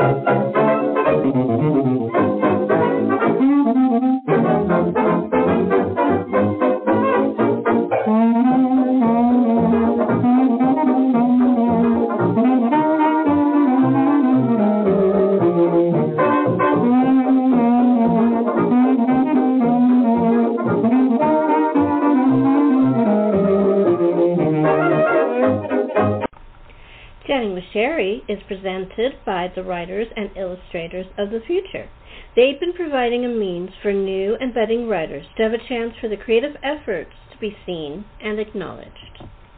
Chatting with Sherry is presented by the Writers and Illustrators of the Future. They've been providing a means for new and budding writers to have a chance for the creative efforts to be seen and acknowledged.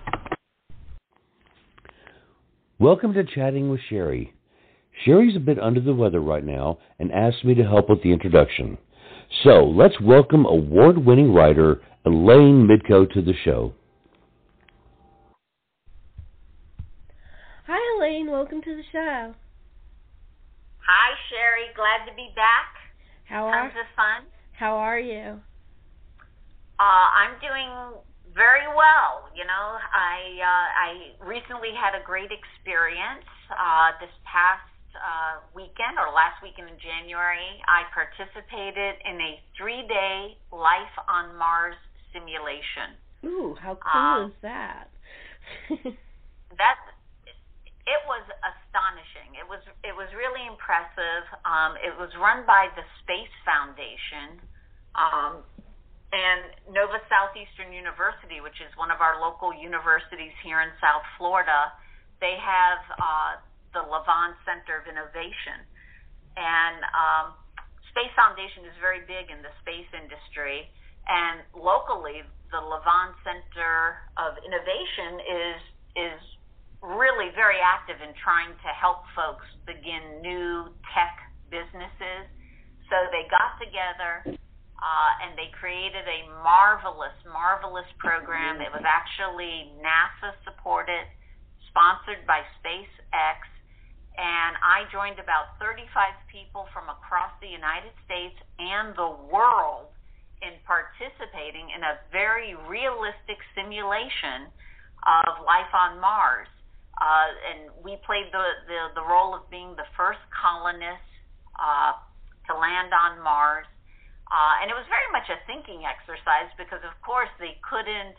Welcome to Chatting with Sherry. Sherry's a bit under the weather right now and asked me to help with the introduction. So let's welcome award-winning writer Elaine Midco to the show. Hi, Elaine. Welcome to the show. Hi, Sherry. Glad to be back. Tons of fun. How are you? I'm doing very well. You know, I recently had a great experience. This past weekend, or last weekend in January, I participated in a 3-day Life on Mars simulation. Ooh, how cool is that? It was astonishing. It was really impressive. It was run by the Space Foundation and Nova Southeastern University, which is one of our local universities here in South Florida. They have the Levon Center of Innovation, and Space Foundation is very big in the space industry. And locally, the Levon Center of Innovation is really very active in trying to help folks begin new tech businesses. So they got together and they created a marvelous program. It was actually NASA supported, sponsored by SpaceX, and I joined about 35 people from across the United States and the world in participating in a very realistic simulation of life on Mars. And we played the role of being the first colonists to land on Mars. And it was very much a thinking exercise because, of course, they couldn't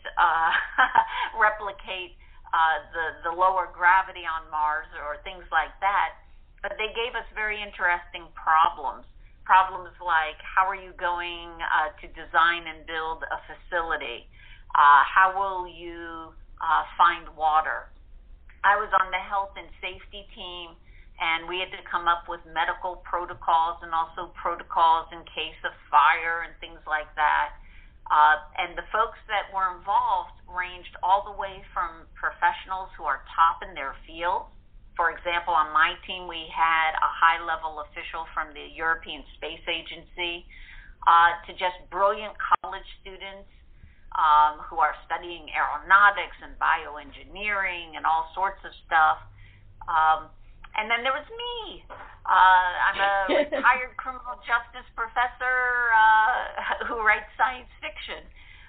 replicate the lower gravity on Mars or things like that. But they gave us very interesting problems. Problems like, how are you going to design and build a facility? How will you find water? I was on the health and safety team, and we had to come up with medical protocols and also protocols in case of fire and things like that. And the folks that were involved ranged all the way from professionals who are top in their field. For example, on my team, we had a high-level official from the European Space Agency to just brilliant college students who are studying aeronautics and bioengineering and all sorts of stuff. And then there was me. I'm a retired criminal justice professor who writes science fiction.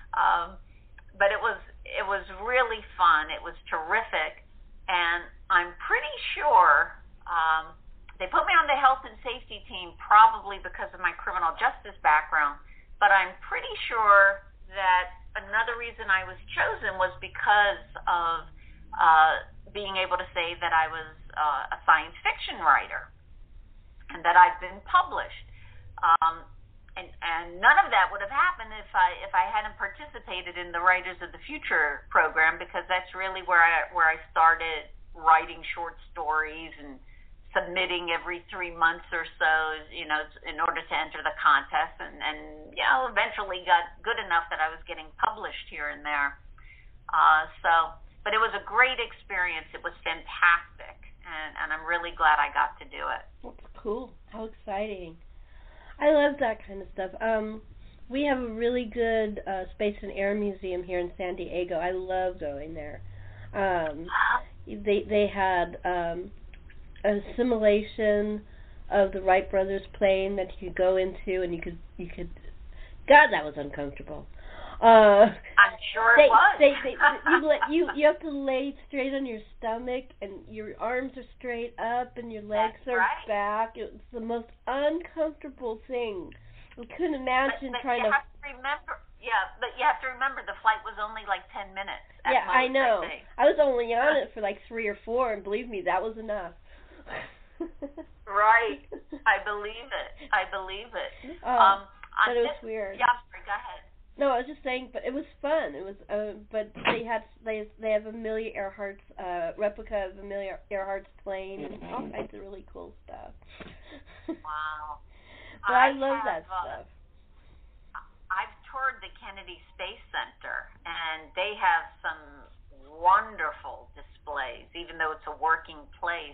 But it was really fun. It was terrific. And I'm pretty sure they put me on the health and safety team probably because of my criminal justice background. But I'm pretty sure that another reason I was chosen was because of being able to say that I was a science fiction writer and that I've been published. And none of that would have happened if I hadn't participated in the Writers of the Future program, because that's really where I started writing short stories and submitting every 3 months or so, you know, in order to enter the contest, and you know, eventually got good enough that I was getting published here and there. But it was a great experience. It was fantastic, and I'm really glad I got to do it. That's cool. How exciting. I love that kind of stuff. We have a really good Space and Air Museum here in San Diego. I love going there. They had a simulation of the Wright brothers plane that you could go into, and you could God, that was uncomfortable. I'm sure it was. You have to lay straight on your stomach, and your arms are straight up, and your legs are back. It's the most uncomfortable thing. I couldn't imagine trying to. But you have to remember the flight was only like 10 minutes. Yeah, most, I know. I was only on it for like 3 or 4, and believe me, that was enough. Right. I believe it. But it was weird. Yeah, go ahead. No, I was just saying, but it was fun. It was, but they have Amelia Earhart's replica of Amelia Earhart's plane and all kinds of really cool stuff. Wow. But I love that stuff. I've toured the Kennedy Space Center, and they have some wonderful displays, even though it's a working place.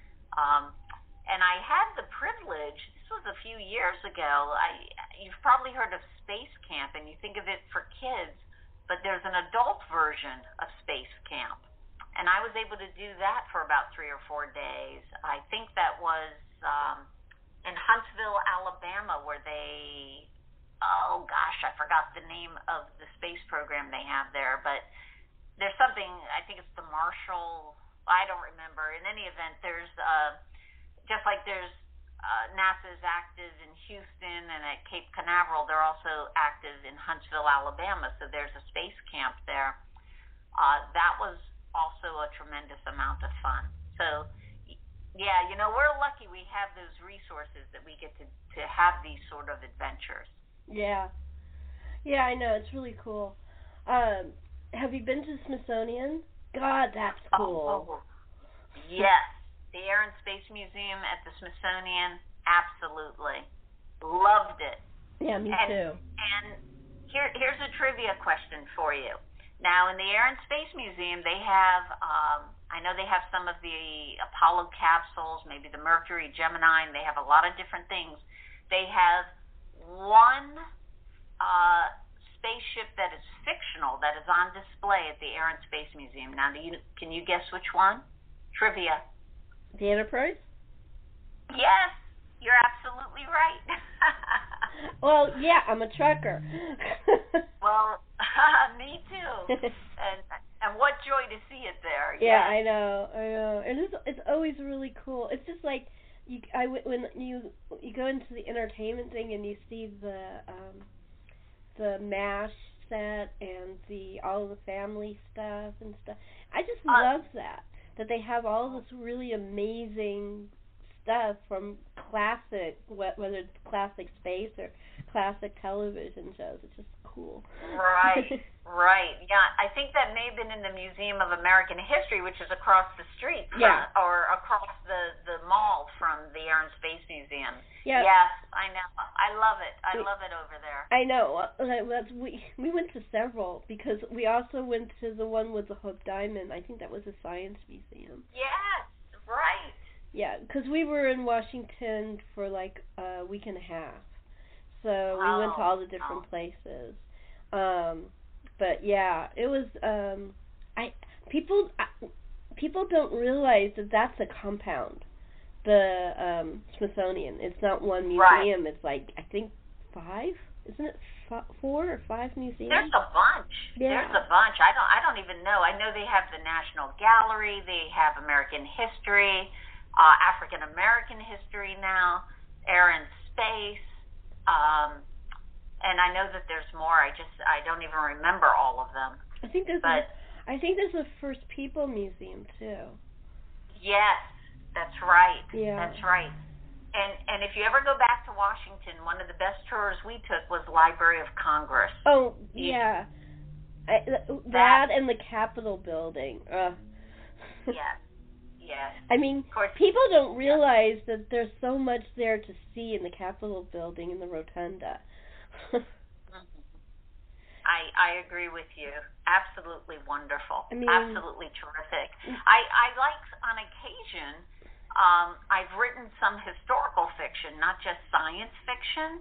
And I had the privilege, this was a few years ago, you've probably heard of Space Camp, and you think of it for kids, but there's an adult version of Space Camp. And I was able to do that for about 3 or 4 days. I think that was in Huntsville, Alabama, where they, I forgot the name of the space program they have there, but there's something, I think it's the Marshall, I don't remember. In any event, there's, just like there's NASA's active in Houston and at Cape Canaveral, they're also active in Huntsville, Alabama, so there's a space camp there. That was also a tremendous amount of fun. So, yeah, we're lucky we have those resources that we get to have these sort of adventures. Yeah. Yeah, I know. It's really cool. Have you been to the Smithsonian? God, that's cool. Yes. The Air and Space Museum at the Smithsonian, absolutely. Loved it. Yeah, me too. And here's a trivia question for you. Now, in the Air and Space Museum, they have, I know they have some of the Apollo capsules, maybe the Mercury, Gemini, and they have a lot of different things. They have one spaceship that is fictional that is on display at the Air and Space Museum. Now, can you guess which one? Trivia. The Enterprise? Yes, you're absolutely right. Well, yeah, I'm a trucker. Well, me too. And what joy to see it there. Yeah, yes. I know. And it's always really cool. It's just like when you go into the entertainment thing and you see the MASH set and all the family stuff and stuff. I just love that they have all this really amazing stuff from classic, whether it's classic space or classic television shows. It's just cool. Right. Yeah, I think that may have been in the Museum of American History, which is across the street or across the mall from the Air and Space Museum. Yeah. Yes, I know. I love it. I love it over there. I know. We went to several because we also went to the one with the Hope Diamond. I think that was a science museum. Yes, right. Yeah, because we were in Washington for like a week and a half. So we went to all the different places. But yeah, it was people don't realize that that's a compound. The Smithsonian. It's not one museum. Right. It's like I think 5. Isn't it 4 or 5 museums? There's a bunch. Yeah. There's a bunch. I don't even know. I know they have the National Gallery. They have American history, African American history now, Air and Space. And I know that there's more. I don't even remember all of them. I think there's a First People Museum too. Yes, that's right. Yeah. That's right. And if you ever go back to Washington, one of the best tours we took was Library of Congress. Oh, yeah. That and the Capitol building. Yes. Yes. I mean, people don't realize that there's so much there to see in the Capitol building in the Rotunda. I agree with you. Absolutely wonderful. I mean, absolutely terrific. I like, on occasion, I've written some historical fiction, not just science fiction,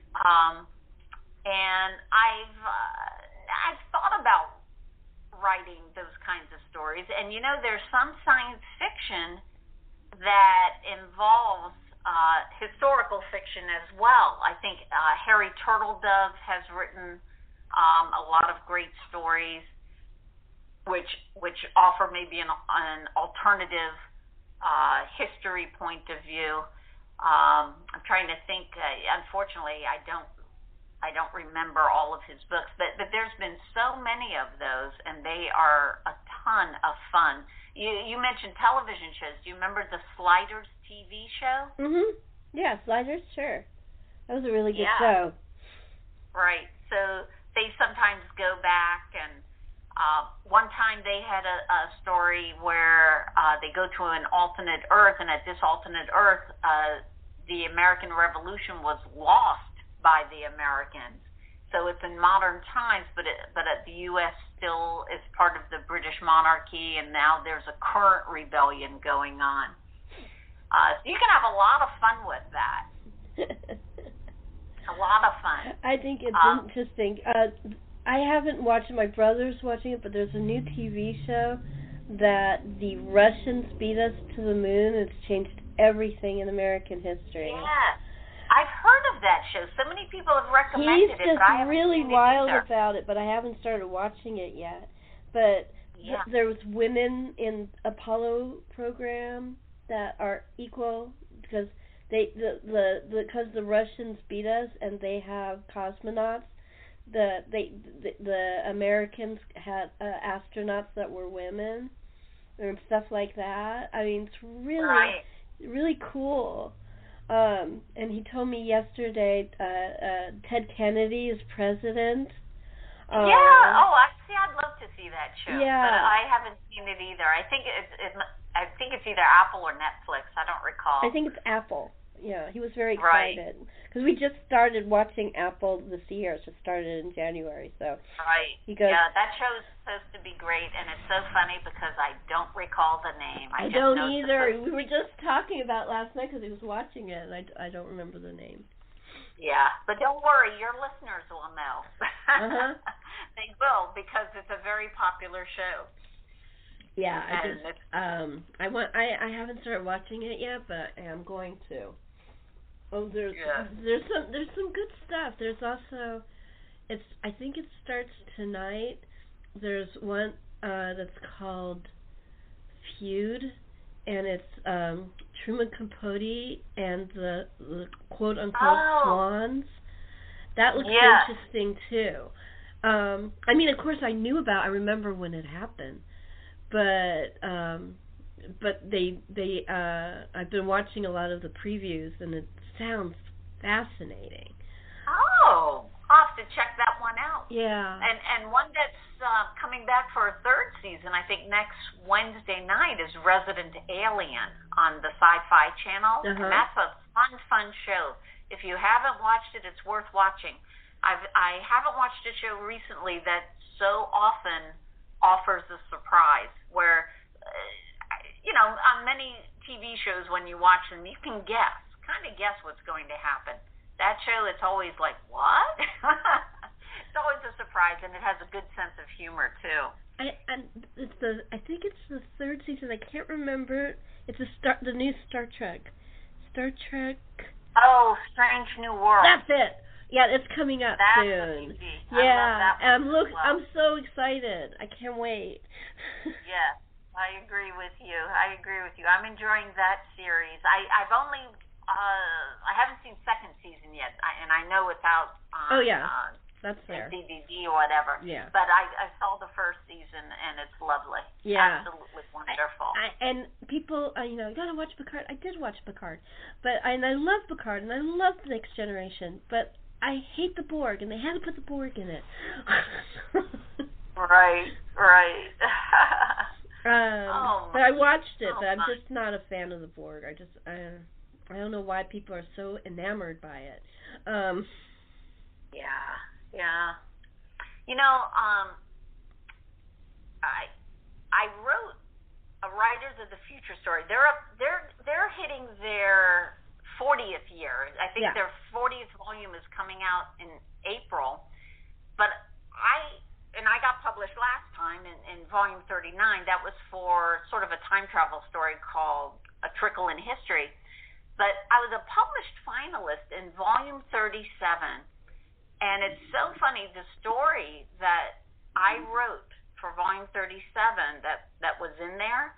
and I've thought about writing those kinds of stories. And there's some science fiction that involves historical fiction as well. I think Harry Turtledove has written a lot of great stories, which offer maybe an alternative history point of view. I'm trying to think. Unfortunately, I don't remember all of his books, but there's been so many of those, and they are a ton of fun. You mentioned television shows. Do you remember the Sliders TV show? Mhm. Yeah, Sliders. Sure. That was a really good show. Right. So they sometimes go back, and one time they had a story where they go to an alternate Earth, and at this alternate Earth, the American Revolution was lost by the Americans. So it's in modern times, but the U.S. still is part of the British monarchy, and now there's a current rebellion going on. So you can have a lot of fun with that. A lot of fun. I think it's interesting. I haven't watched it. My brother's watching it, but there's a new TV show that the Russians beat us to the moon. It's changed everything in American history. Yeah. I've heard of that show. So many people have recommended it, but I haven't really seen it wild either. about it, but I haven't started watching it yet. But there was women in Apollo program that are equal because because the Russians beat us and they have cosmonauts. The Americans had astronauts that were women and stuff like that. I mean, it's really really cool. And he told me yesterday Ted Kennedy is president. I'd love to see that show. Yeah. But I haven't seen it either. I think it's either Apple or Netflix. I don't recall. I think it's Apple. Yeah, he was very excited because we just started watching Apple this year. It just started in January, so. Right. He goes, yeah, that show is supposed to be great, and it's so funny because I don't recall the name. I don't either. We were just talking about last night because he was watching it, and I don't remember the name. Yeah, but don't worry, your listeners will know. Uh-huh. They will, because it's a very popular show. Yeah, I haven't started watching it yet, but I am going to. Oh, there's some good stuff. There's also, I think it starts tonight. There's one that's called Feud, and it's Truman Capote and the quote unquote swans. That looks interesting too. I mean, of course, I remember when it happened, but I've been watching a lot of the previews, and it sounds fascinating. Oh, I'll have to check that one out. Yeah. And one that's coming back for a third season, I think next Wednesday night, is Resident Alien on the Sci-Fi Channel. Uh-huh. And that's a fun show. If you haven't watched it, it's worth watching. I haven't watched a show recently that so often offers a surprise where, on many TV shows when you watch them, you can kind of guess what's going to happen. That show, it's always like, what? It's always a surprise, and it has a good sense of humor too. I think it's the third season. I can't remember. It's the new Star Trek. Star Trek. Oh, Strange New World. That's it. Yeah, it's coming up soon. Yeah, and I'm so excited. I can't wait. Yes, I agree with you. I'm enjoying that series. I haven't seen second season yet, and I know it's out on that's fair. DVD or whatever. Yeah. But I saw the first season, and it's lovely. Yeah. Absolutely wonderful. And people, you gotta watch Picard. I did watch Picard, and I love Picard, and I love The Next Generation, but I hate the Borg, and they had to put the Borg in it. Right. But I watched it, but I'm just not a fan of the Borg. I don't know why people are so enamored by it. Yeah. I wrote a Writers of the Future story. They're hitting their 40th year. I think their 40th volume is coming out in April. But I got published last time in volume 39. That was for sort of a time travel story called A Trickle in History. But I was a published finalist in volume 37. And it's so funny, the story that I wrote for Volume 37 that was in there,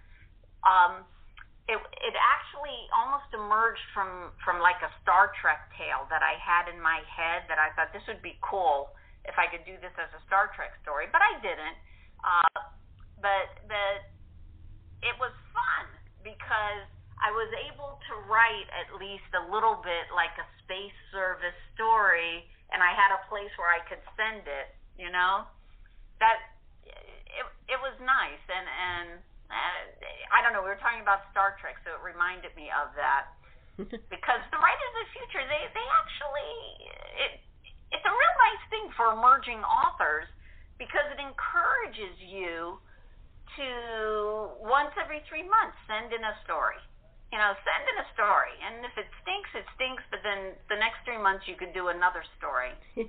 it actually almost emerged from like a Star Trek tale that I had in my head, that I thought this would be cool if I could do this as a Star Trek story, but I didn't. But it was fun because I was able to write at least a little bit like a space service story, and I had a place where I could send it, you know? That it was nice, and I don't know, we were talking about Star Trek, so it reminded me of that. Because the Writers of the Future, they actually, it's a real nice thing for emerging authors, because it encourages you to, once every 3 months, send in a story. You know, send in a story. And if it stinks, it stinks, but then the next 3 months you could do another story.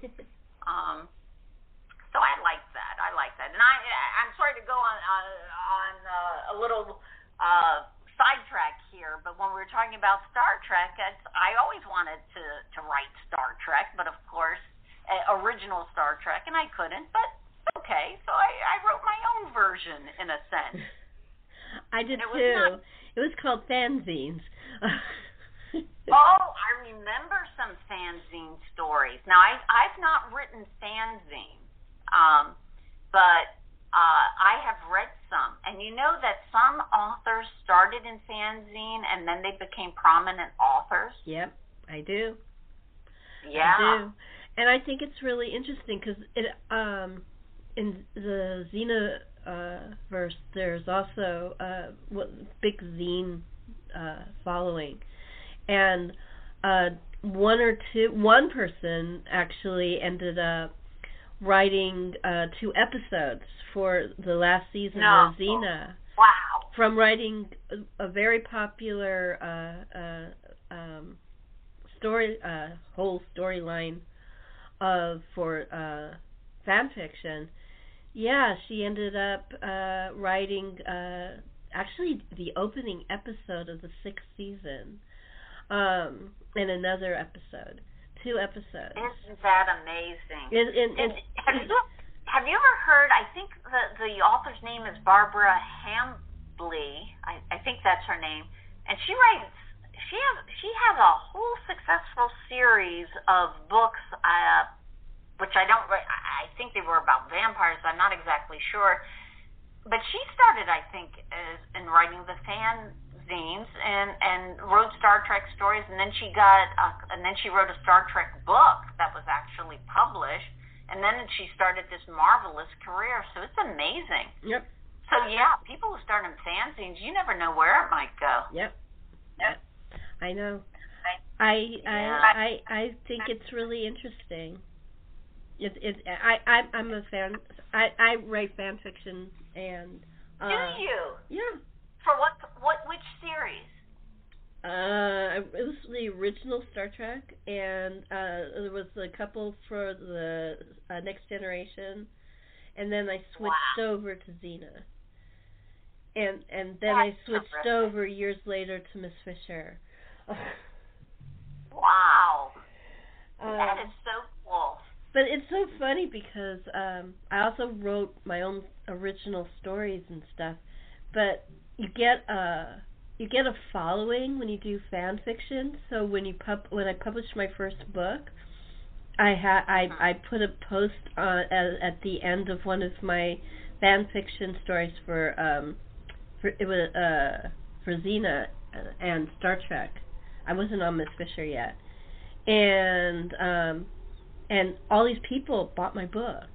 So I like that. And I'm sorry to go on a little sidetrack here, but when we were talking about Star Trek, I always wanted to write Star Trek, but of course, original Star Trek, and I couldn't, but okay, so I wrote my own version, in a sense. I did too. It was called fanzines. Oh, I remember some fanzine stories. Now, I've not written fanzine, but I have read some. And you know that some authors started in fanzine and then they became prominent authors? Yep, I do. Yeah. I do. And I think it's really interesting because in the Xena-verse, there's also a big zine following. And one person actually ended up writing 2 episodes for the last season of Xena. Wow. From writing a very popular whole storyline for fan fiction. Yeah, she ended up writing actually the opening episode of the 6th season, and another episode. 2 episodes. Isn't that amazing? Have you ever heard, I think the author's name is Barbara Hambly, I think that's her name, and she has a whole successful series of books, which I think they were about vampires, I'm not exactly sure, but she started, I think, in writing the fanzines and wrote Star Trek stories, and then she wrote a Star Trek book that was actually published, and then she started this marvelous career. So it's amazing. Yep. So yeah, people who start in fanzines, you never know where it might go. Yep. I know. I think it's really interesting. I'm a fan. I write fan fiction and. Do you? Yeah. For which series? It was the original Star Trek, and there was a couple for the Next Generation, and then I switched over to Xena, and then That's I switched terrific. over years later to Miss Fisher. Wow, that is so cool. But it's so funny because I also wrote my own original stories and stuff, but you get a following when you do fan fiction. So when I published my first book, I put a post at the end of one of my fan fiction stories for Xena and Star Trek. I wasn't on Miss Fisher yet, and all these people bought my book.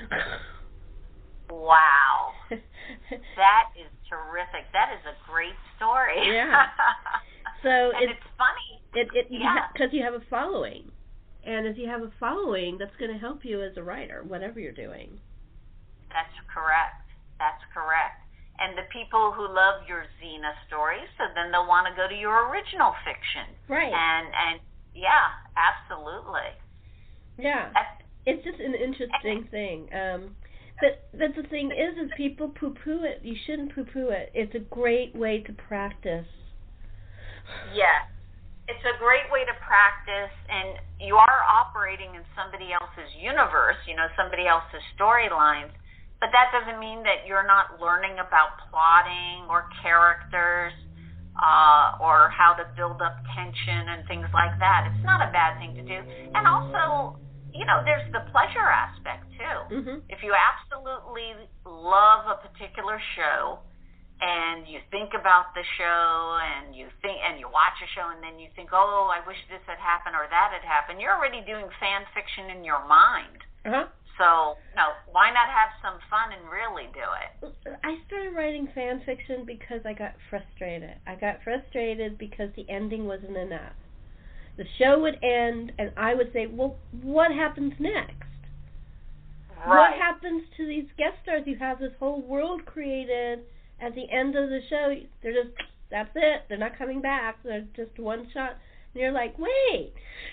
Wow. That is terrific. That is a great story. Yeah. So it's funny. Because you have a following. And if you have a following, that's going to help you as a writer, whatever you're doing. That's correct. And the people who love your Xena stories, so then they'll want to go to your original fiction. Right. And yeah, absolutely. Yeah. It's just an interesting thing. But the thing is people poo-poo it. You shouldn't poo-poo it. It's a great way to practice. Yes. it's a great way to practice, and you are operating in somebody else's universe, somebody else's storylines, but that doesn't mean that you're not learning about plotting or characters or how to build up tension and things like that. It's not a bad thing to do. And also, there's the pleasure aspect, too. Mm-hmm. If you absolutely love a particular show, and you think about the show, and you watch a show, and then you think, oh, I wish this had happened or that had happened. You're already doing fan fiction in your mind. Uh-huh. So, why not have some fun and really do it? I started writing fan fiction because I got frustrated. I got frustrated because the ending wasn't enough. The show would end, and I would say, well, what happens next? Right. What happens to these guest stars? You have this whole world created. At the end of the show, that's it. They're not coming back. They're just one shot. And you're like, wait.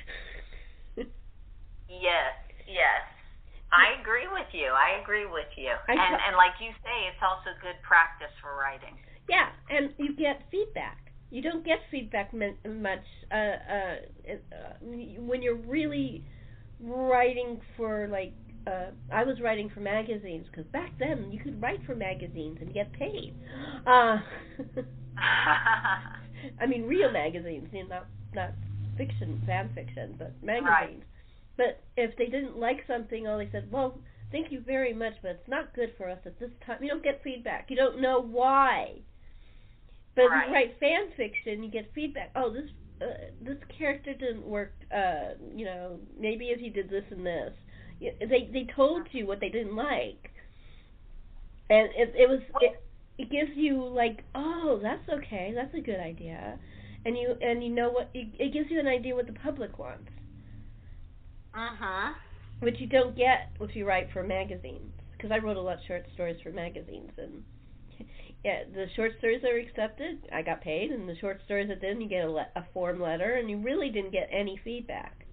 Yes. I agree with you. And like you say, it's also good practice for writing. Yeah, and you get feedback. You don't get feedback much when you're really writing for, I was writing for magazines, because back then you could write for magazines and get paid. I mean, real magazines, not fiction, fan fiction, but magazines. Right. But if they didn't like something, they said, well, thank you very much, but it's not good for us at this time. You don't get feedback. You don't know why. But right. If you write fan fiction, you get feedback. Oh, this character didn't work. Maybe if you did this and this. They told you what they didn't like, and it gives you oh, that's okay, that's a good idea, and you know what, it gives you an idea what the public wants. Which you don't get if you write for magazines, because I wrote a lot of short stories for magazines, and the short stories that were accepted, I got paid, and the short stories that didn't, you get a form letter, and you really didn't get any feedback.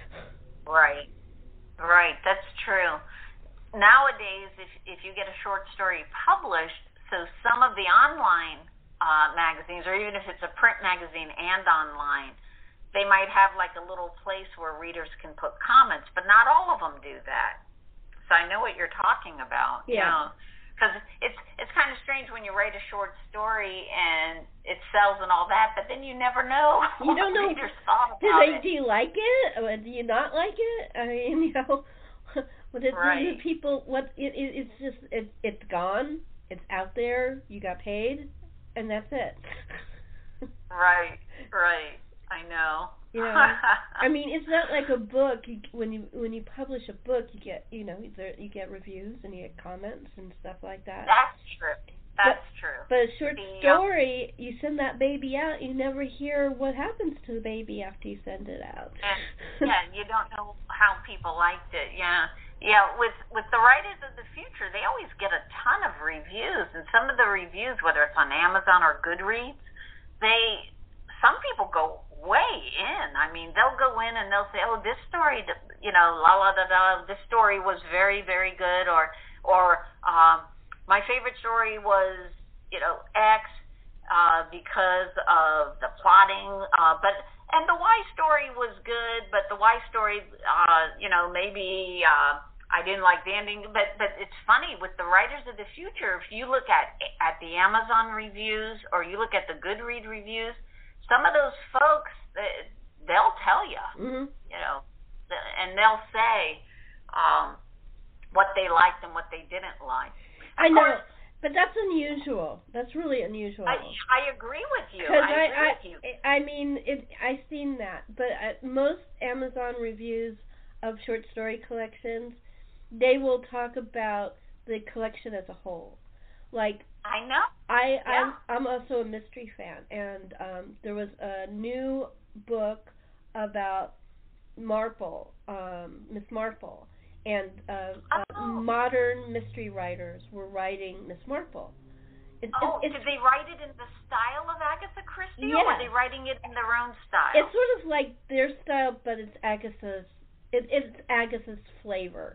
Right, that's true. Nowadays, if you get a short story published, so some of the online magazines, or even if it's a print magazine and online, they might have a little place where readers can put comments, but not all of them do that. So I know what you're talking about. Yeah. Because it's kind of strange when you write a short story and it sells and all that, but then you never know what readers thought about it. Do you like it? Or do you not like it? I mean, right. The people, it's gone. It's out there. You got paid, and that's it. Right. I know. I mean, it's not like a book. When you publish a book, you get you get reviews and you get comments and stuff like that. That's true. But a short story, you send that baby out, you never hear what happens to the baby after you send it out. And you don't know how people liked it. Yeah. With the Writers of the Future, they always get a ton of reviews, and some of the reviews, whether it's on Amazon or Goodreads, some people go way in. I mean, they'll go in and they'll say, oh, this story, this story was very, very good, or my favorite story was, X, because of the plotting, and the Y story was good, but the Y story, maybe I didn't like the ending, but it's funny, with the Writers of the Future, if you look at the Amazon reviews, or you look at the Goodreads reviews, some of those folks, they'll tell you, and they'll say what they liked and what they didn't like. I know, but that's unusual. That's really unusual. I agree with you. I mean, I've seen that, but most Amazon reviews of short story collections, they will talk about the collection as a whole. I know. I'm also a mystery fan, and there was a new book about Marple, Miss Marple, and modern mystery writers were writing Miss Marple. Did they write it in the style of Agatha Christie, yeah. or were they writing it in their own style? It's sort of like their style, but it's Agatha's. It's Agatha's flavor.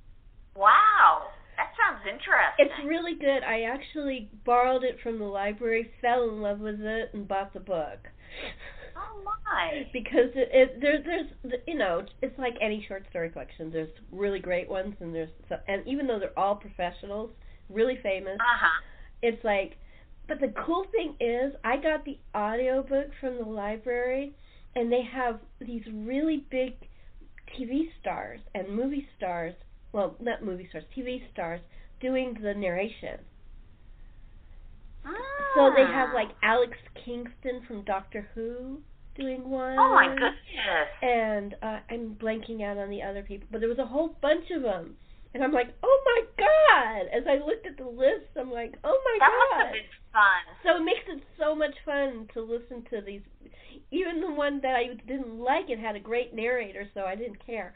Wow. That sounds interesting. It's really good. I actually borrowed it from the library, fell in love with it, and bought the book. Oh my! Because there's it's like any short story collection. There's really great ones, and even though they're all professionals, really famous, it's like. But the cool thing is, I got the audiobook from the library, and they have these really big TV stars and movie stars. Well, not movie stars, TV stars doing the narration. So they have like Alex Kingston from Doctor Who doing one. Oh my goodness! And I'm blanking out on the other people, but there was a whole bunch of them, and I'm like, oh my god! As I looked at the list, I'm like, oh my god! That must have been fun. So it makes it so much fun to listen to these. Even the one that I didn't like, it had a great narrator, so I didn't care.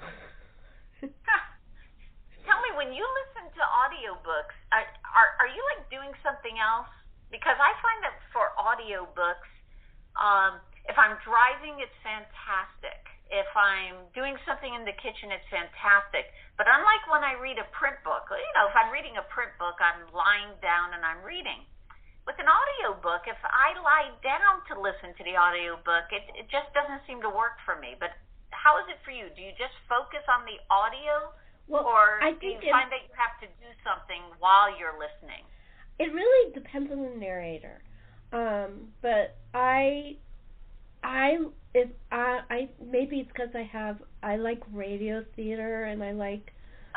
Tell me, when you listen to audiobooks, are you like doing something else? Because I find that for audiobooks, if I'm driving, it's fantastic. If I'm doing something in the kitchen, it's fantastic. But unlike when I read a print book, if I'm reading a print book, I'm lying down and I'm reading. With an audiobook, if I lie down to listen to the audiobook, it just doesn't seem to work for me. But how is it for you? Do you just focus on the audio? Well, or I do think you find that you have to do something while you're listening? It really depends on the narrator. But maybe it's because I like radio theater, and I like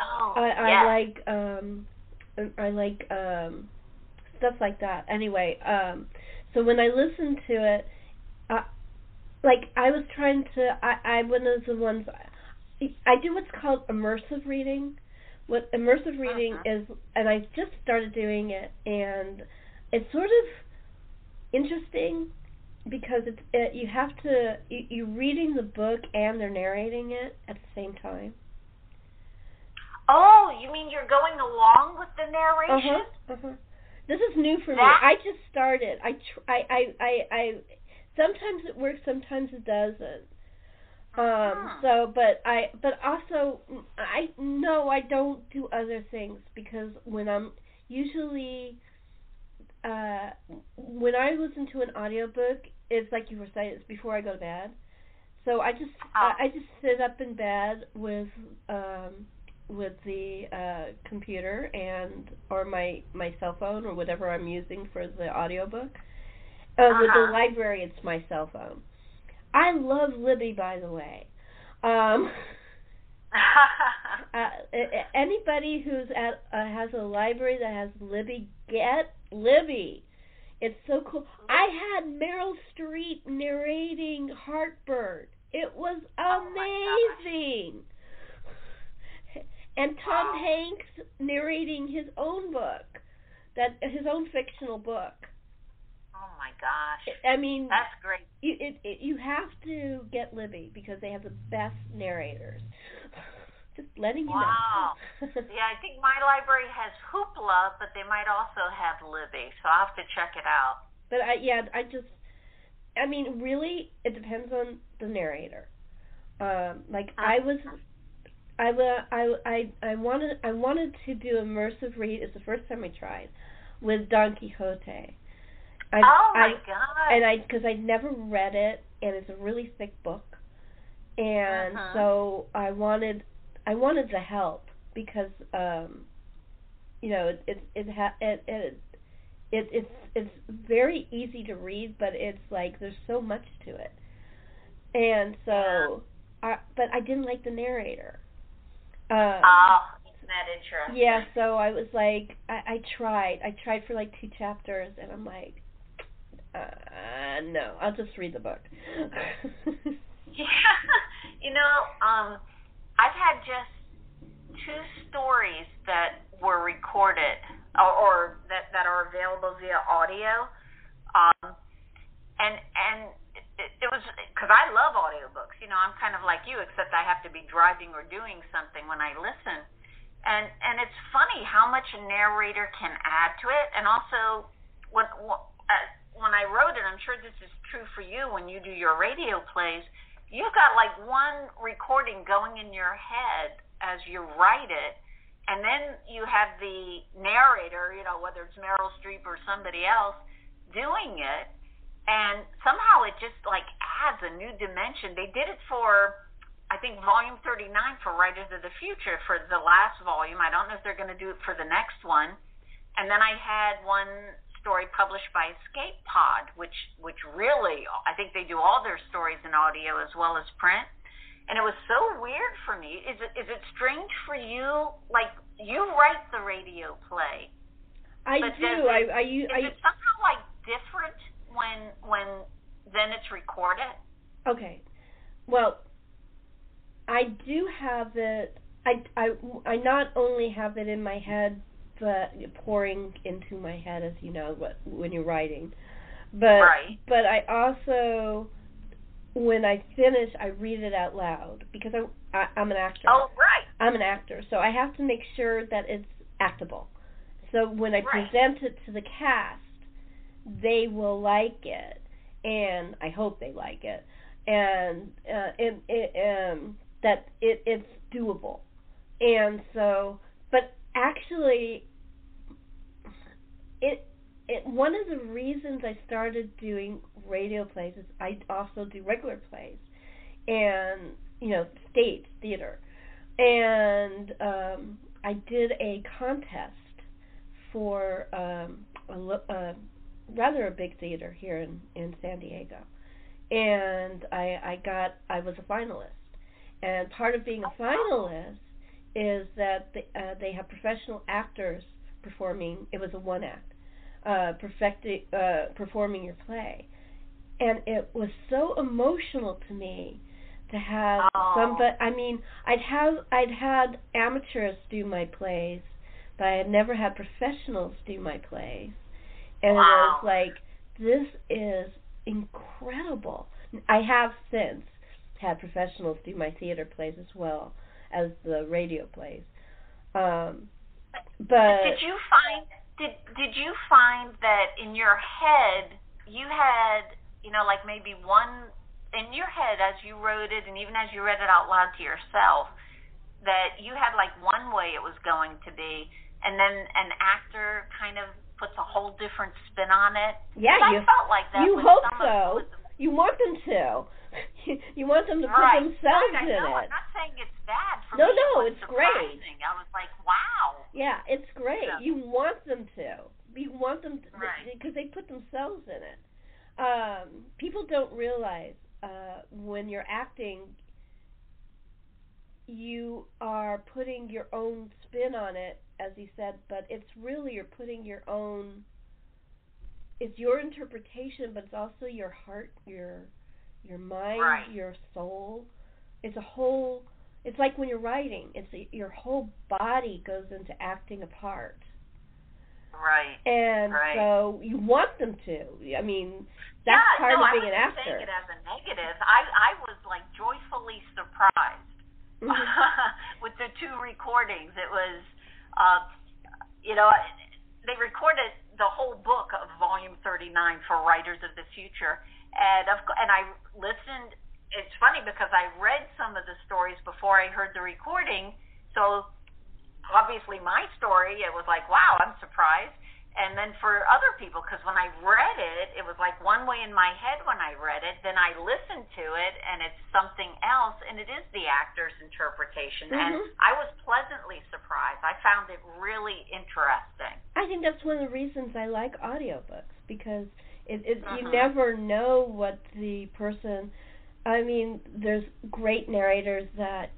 stuff like that. Anyway, so when I listen to it, I was trying to, one of the ones, I do what's called immersive reading. What immersive reading is, and I just started doing it, and it's sort of interesting because you're reading the book and they're narrating it at the same time. Oh, you mean you're going along with the narration? This is new for me. I just started. I sometimes it works, sometimes it doesn't. But also I don't do other things, because when I'm usually when I listen to an audiobook, it's like you were saying, it's before I go to bed. So I just sit up in bed with the computer or my cell phone or whatever I'm using for the audiobook. With the library, it's my cell phone. I love Libby, by the way. Anybody who's has a library that has Libby, get Libby. It's so cool. I had Meryl Streep narrating Heartburn. It was amazing. And Tom Hanks narrating his own book, his own fictional book. Oh my gosh! I mean, that's great. You have to get Libby, because they have the best narrators. Just letting you know. Wow. Yeah, I think my library has Hoopla, but they might also have Libby, so I'll have to check it out. But really, it depends on the narrator. I wanted to do immersive read. It's the first time I tried with Don Quixote. My God! And because I'd never read it, and it's a really thick book, and so I wanted the help, because it's very easy to read, but it's like there's so much to it, and so but I didn't like the narrator. Isn't that interesting? Yeah, so I was like, I tried for like 2 chapters, and I'm like, no, I'll just read the book. Yeah, I've had just 2 stories that were recorded or that are available via audio, and it was because I love audiobooks. I'm kind of like you, except I have to be driving or doing something when I listen. And it's funny how much a narrator can add to it. And also, when I wrote it, I'm sure this is true for you when you do your radio plays, you've got like one recording going in your head as you write it, and then you have the narrator, whether it's Meryl Streep or somebody else, doing it. and somehow it just like adds a new dimension. They did it for, I think, volume 39 for Writers of the Future for the last volume. I don't know if they're going to do it for the next one. And then I had one story published by Escape Pod, which really, I think they do all their stories in audio as well as print. And it was so weird for me. Is it strange for you? Like, you write the radio play. I do. Is it somehow like different when then it's recorded? Okay. Well, I do have it. I not only have it in my head, but pouring into my head, as you know, when you're writing. But right. But I also, when I finish, I read it out loud because I'm an actor. Oh, right. I'm an actor, so I have to make sure that it's actable. So when I present it to the cast, they will like it, and I hope they like it, and that it's doable. And so, but actually, one of the reasons I started doing radio plays is I also do regular plays, and stage theater, and I did a contest for rather a big theater here in San Diego, and I was a finalist. And part of being a finalist is that they have professional actors performing. It was a one act, performing your play, and it was so emotional to me to have somebody. I mean, I'd had amateurs do my plays, but I had never had professionals do my plays. And it was like, this is incredible. I have since had professionals do my theater plays as well as the radio plays. But did you find that in your head you had, like maybe one in your head as you wrote it, and even as you read it out loud to yourself, that you had like one way it was going to be, and then an actor kind of puts a whole different spin on it? Yeah, I felt like that. You hope so. You want them to. You want them to put themselves in it. I'm not saying it's bad. For no, me, it's great. I was like, wow. Yeah, it's great. Yeah. You want them to. You want them to, because they put themselves in it. People don't realize when you're acting, you are putting your own spin on it, as you said, but it's really you're putting your own. It's your interpretation, but it's also your heart, your mind, your soul. It's a whole. It's like when you're writing. Your whole body goes into acting a part. Right. And so you want them to. I mean, that's part of being an actor. I wasn't saying it as a negative. I was like joyfully surprised with the two recordings. It was, they recorded the whole book of Volume 39 for Writers of the Future, and I listened. It's funny because I read some of the stories before I heard the recording, so obviously my story, it was like, wow, I'm surprised. And then for other people, because when I read it, it was like one way in my head when I read it, then I listened to it, and it's something else, and it is the actor's interpretation. Mm-hmm. And I was pleasantly surprised. I found it really interesting. I think that's one of the reasons I like audiobooks, because you never know what the person... I mean, there's great narrators that,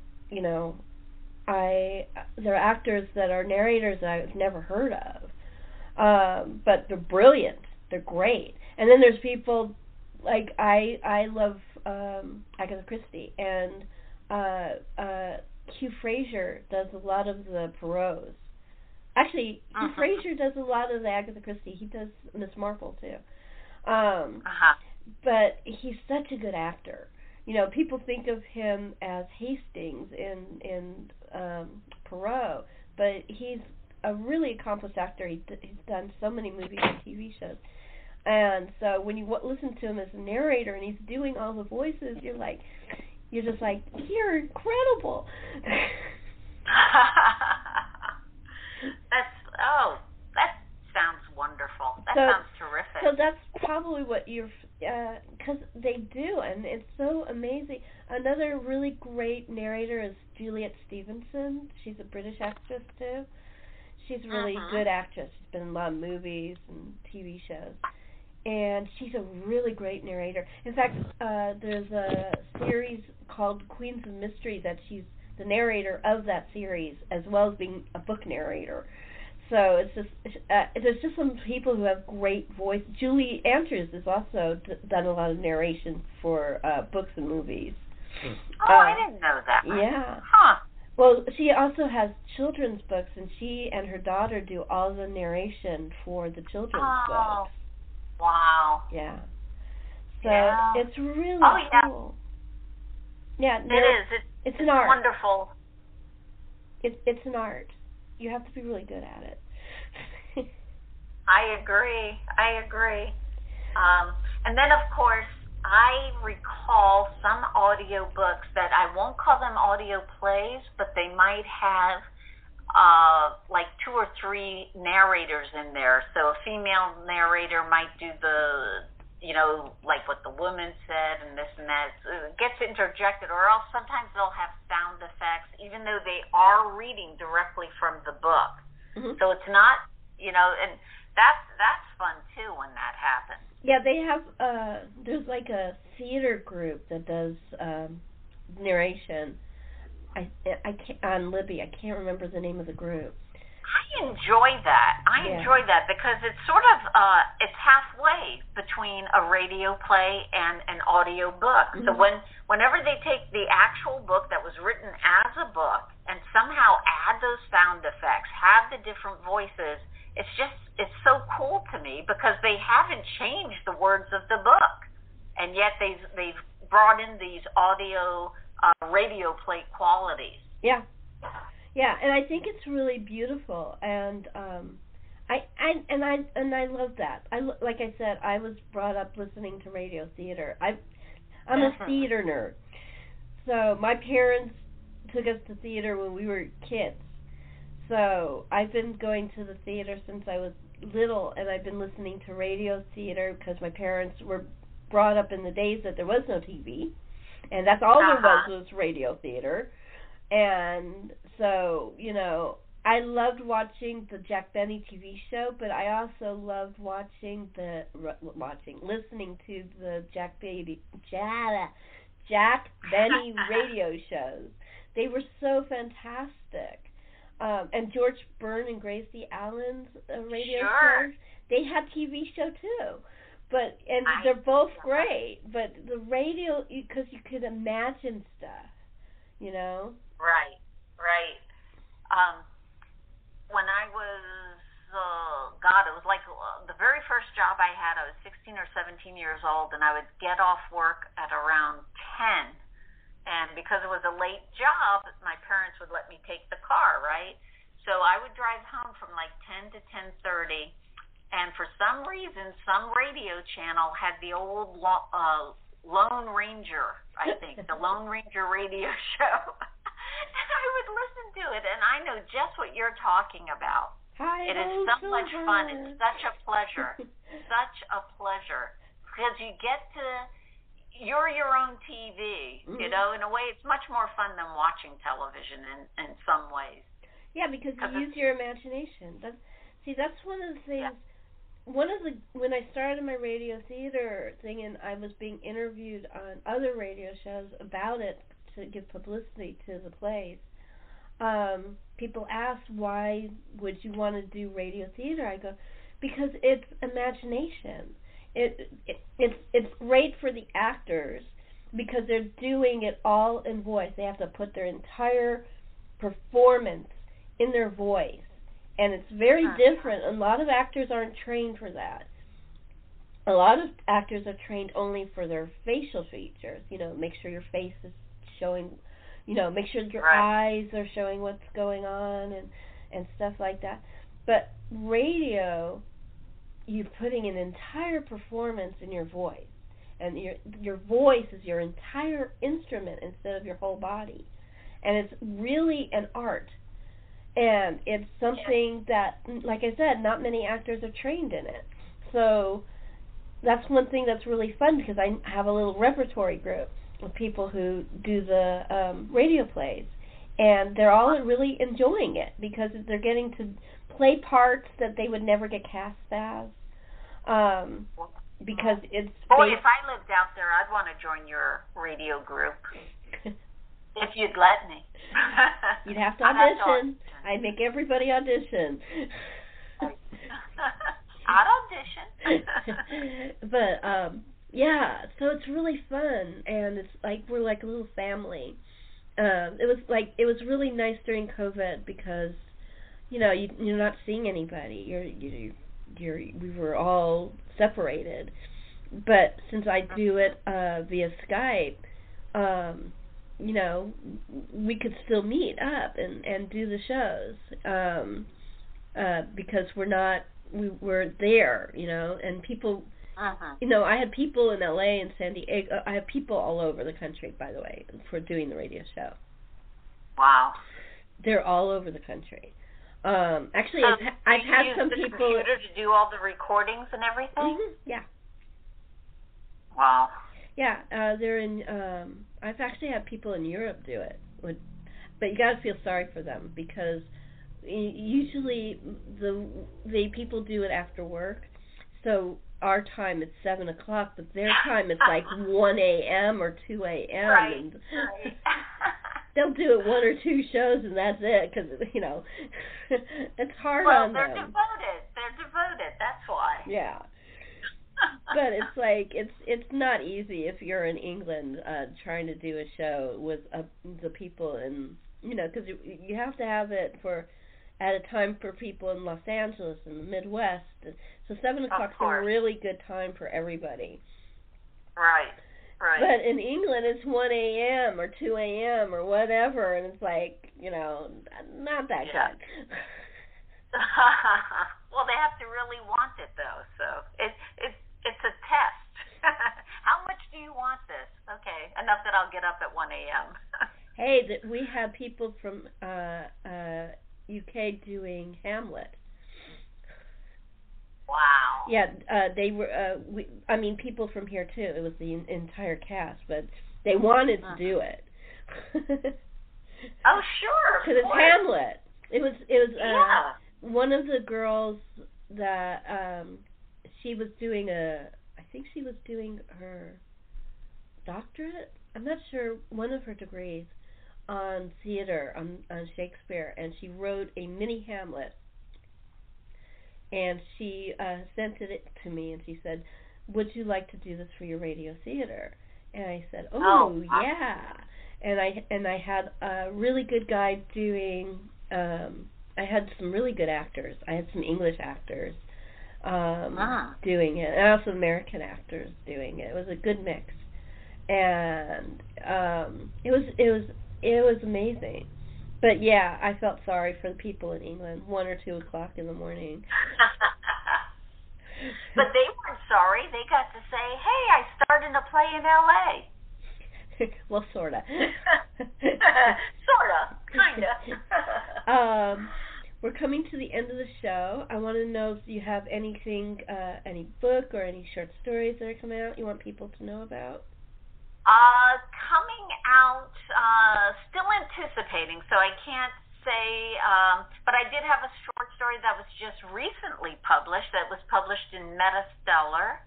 there are actors that are narrators that I've never heard of. But they're brilliant. They're great. And then there's people like I love Agatha Christie, and Hugh Fraser does a lot of the Poirots. Actually, Hugh Fraser does a lot of the Agatha Christie. He does Miss Marple too. But he's such a good actor. People think of him as Hastings in Poirot, but he's a really accomplished actor. He's done so many movies and TV shows. And so when you listen to him as a narrator and he's doing all the voices, you're just like, you're incredible. That sounds wonderful. That sounds terrific. terrific. So that's probably what you're, because they do, and it's so amazing. Another really great narrator is Juliet Stevenson. She's a British actress too. She's a really good actress. She's been in a lot of movies and TV shows. And she's a really great narrator. In fact, there's a series called Queens of Mystery that she's the narrator of that series, as well as being a book narrator. So it's just there's just some people who have great voice. Julie Andrews has also done a lot of narration for books and movies. Oh, I didn't know that. Yeah. Huh. Well, she also has children's books, and she and her daughter do all the narration for the children's books. Wow. Yeah. So yeah. it's really cool. Yeah, it is. It's an art. Wonderful. It's an art. You have to be really good at it. I agree. And then, of course, I recall some audio books that I won't call them audio plays, but they might have like 2 or 3 narrators in there. So a female narrator might do the, like what the woman said and this and that. It gets interjected, or else sometimes they'll have sound effects, even though they are reading directly from the book. Mm-hmm. So it's not, and that's fun too when that happens. Yeah, they have, there's like a theater group that does narration. I can't, on Libby, I can't remember the name of the group. I enjoy that. I enjoy that because it's sort of, it's halfway between a radio play and an audio book. Mm-hmm. So whenever they take the actual book that was written as a book and somehow add those sound effects, have the different voices, it's so cool to me because they haven't changed the words of the book, and yet they've brought in these audio radio play qualities. Yeah, and I think it's really beautiful, and I love that. Like I said, I was brought up listening to radio theater. I'm a theater nerd, so my parents took us to theater when we were kids. So I've been going to the theater since I was little, and I've been listening to radio theater because my parents were brought up in the days that there was no TV, and that's all there was radio theater. And so, I loved watching the Jack Benny TV show, but I also loved listening to the Jack Benny radio shows. They were so fantastic. And George Byrne and Gracie Allen's radio shows, they had TV show too. And they're both great, but the radio, because you could imagine stuff, Right. When I was, it was like the very first job I had, I was 16 or 17 years old, and I would get off work at around 10. And because it was a late job, my parents would let me take the car, right? So I would drive home from like 10 to 10:30, and for some reason, some radio channel had the old Lone Ranger, I think, the Lone Ranger radio show. And I would listen to it, and I know just what you're talking about. It is so much fun. It's such a pleasure. Such a pleasure. Because you get to... You're your own TV, mm-hmm. In a way it's much more fun than watching television in some ways. Yeah, because you use your imagination. That's one of the things, when I started my radio theater thing and I was being interviewed on other radio shows about it to give publicity to the plays, people ask, why would you want to do radio theater? I go, because it's imagination. It's great for the actors because they're doing it all in voice. They have to put their entire performance in their voice, and it's very different. A lot of actors aren't trained for that. A lot of actors are trained only for their facial features. Make sure your face is showing, make sure your eyes are showing what's going on and stuff like that. But radio, you're putting an entire performance in your voice, and your voice is your entire instrument instead of your whole body, and it's really an art, and it's something that, like I said, not many actors are trained in it. So that's one thing that's really fun, because I have a little repertory group of people who do the radio plays, and they're all really enjoying it because they're getting to play parts that they would never get cast as. Because it's... Boy, if I lived out there, I'd want to join your radio group. If you'd let me. You'd have to audition. I'd make everybody audition. I'd audition. But, yeah, so it's really fun, and it's like we're like a little family. It was really nice during COVID because, you're not seeing anybody. We were all separated. But since I do it via Skype, we could still meet up and do the shows because we're there, and people, I had people in LA and San Diego. I have people all over the country, by the way, for doing the radio show. Wow. They're all over the country. Actually, I've had some people. Computer to do all the recordings and everything? Mm-hmm, yeah. Wow. Yeah, they're in. I've actually had people in Europe do it, but you got to feel sorry for them because usually the people do it after work. So our time is 7:00, but their time it's like 1 a.m. or 2 a.m. Right. And they'll do it 1 or 2 shows and that's it because it's hard on them. Well, they're devoted. They're devoted. That's why. Yeah. But it's like it's not easy if you're in England trying to do a show with the people in because you have to have it at a time for people in Los Angeles and the Midwest. So 7:00 is a really good time for everybody. Right. Right. But in England it's 1 a.m. or 2 a.m. or whatever, and it's like not that good. Well, they have to really want it though, so it's a test. How much do you want this? Okay, enough that I'll get up at 1 a.m. Hey, we have people from UK doing Hamlet. Wow. Yeah, they were. People from here too. It was the entire cast, but they wanted to do it. Oh, sure. Because it's Hamlet. It was. Yeah. One of the girls that she was doing I think she was doing her doctorate. I'm not sure. One of her degrees on theater, on Shakespeare, and she wrote a mini Hamlet. And she sent it to me, and she said, "Would you like to do this for your radio theater?" And I said, "Oh, yeah." And I had a really good guy doing. I had some really good actors. I had some English actors doing it, and also American actors doing it. It was a good mix, and it was amazing. But yeah, I felt sorry for the people in England, 1 or 2 o'clock in the morning. But they weren't sorry. They got to say, "Hey, I starred in a play in L.A." Well, sorta. Sorta, kinda. We're coming to the end of the show. I want to know if you have anything, any book or any short stories that are coming out you want people to know about. Coming out, still anticipating, so I can't say, but I did have a short story that was just recently published, that was published in Metastellar,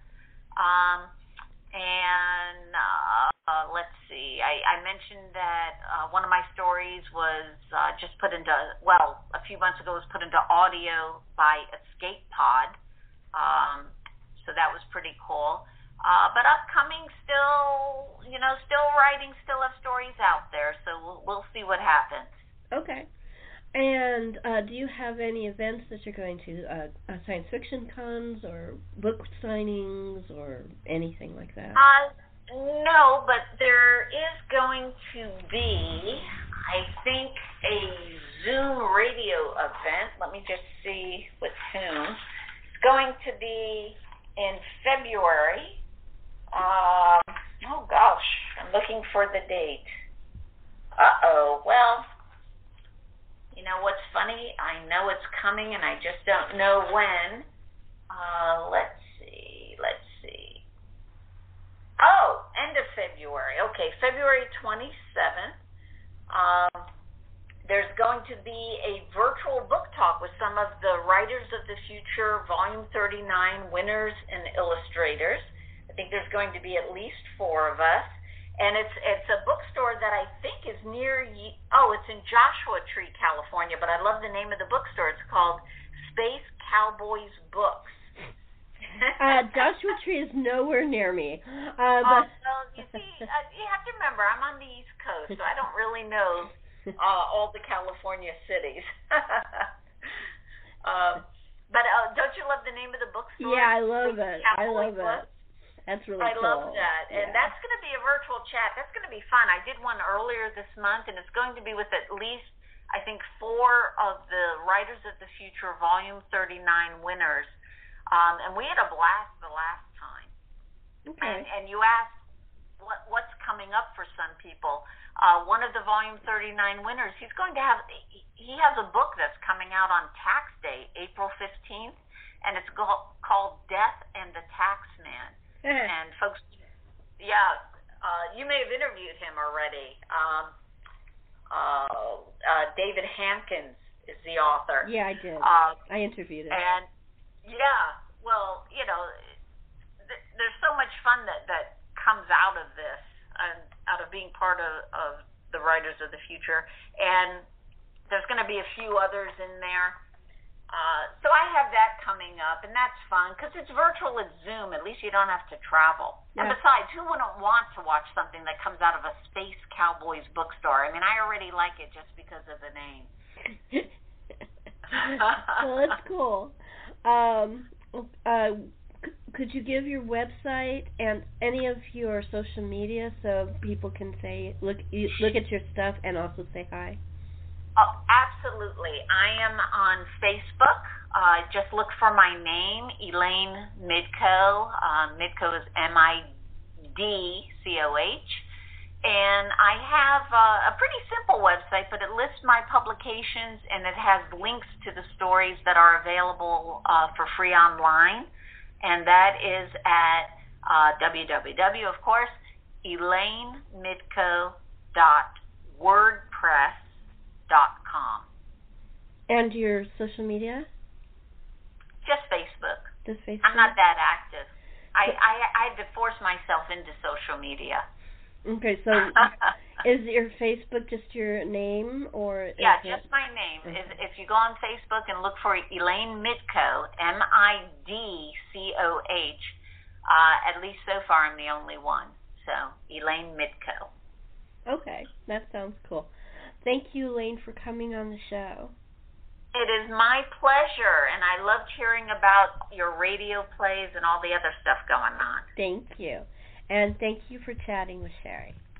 and let's see, I mentioned that one of my stories was just put into, a few months ago was put into audio by Escape Pod, so that was pretty cool. But upcoming, still writing, still have stories out there, so we'll see what happens. Okay. And do you have any events that you're going to, science fiction cons or book signings or anything like that? No, but there is going to be, I think, a Zoom radio event. Let me just see with whom. It's going to be in February. Oh gosh, I'm looking for the date. Well, you know what's funny? I know it's coming and I just don't know when. Let's end of February. Okay, February 27th. There's going to be a virtual book talk with some of the Writers of the Future Volume 39 winners and illustrators. I think there's going to be at least 4 of us. And it's a bookstore that I think is near, it's in Joshua Tree, California, but I love the name of the bookstore. It's called Space Cowboys Books. Joshua Tree is nowhere near me. Well, you see, you have to remember, I'm on the East Coast, so I don't really know all the California cities. But don't you love the name of the bookstore? Yeah, I love it. I love it. That's really cool. I love that. And that's going to be a virtual chat. That's going to be fun. I did one earlier this month, and it's going to be with at least, I think, 4 of the Writers of the Future Volume 39 winners. And we had a blast the last time. Okay. And you asked what's coming up for some people. One of the Volume 39 winners, he has a book that's coming out on Tax Day, April 15th, and it's called Death and the Taxman. And folks, you may have interviewed him already. David Hankins is the author. Yeah, I did. I interviewed him. And well, there's so much fun that comes out of this, and out of being part of the Writers of the Future. And there's going to be a few others in there. So I have that coming up, and that's fun because it's virtual, it's Zoom. At least you don't have to travel. Yeah. And besides, who wouldn't want to watch something that comes out of a Space Cowboys bookstore? I mean, I already like it just because of the name. Well, that's cool. Could you give your website and any of your social media so people can look at your stuff and also say hi? Oh, absolutely. I am on Facebook. Just look for my name, Elaine Midco. Midco is MIDCOH. And I have a pretty simple website, but it lists my publications, and it has links to the stories that are available for free online. And that is at www, of course, ElaineMidco.wordpress.com. And your social media? Just Facebook. Just Facebook? I'm not that active. I had to force myself into social media. Okay, so is your Facebook just your name, or? Yeah, just my name. Okay. If you go on Facebook and look for Elaine Midco, MIDCOH, at least so far I'm the only one. So, Elaine Midco. Okay, that sounds cool. Thank you, Elaine, for coming on the show. It is my pleasure, and I loved hearing about your radio plays and all the other stuff going on. Thank you. And thank you for chatting with Sherry.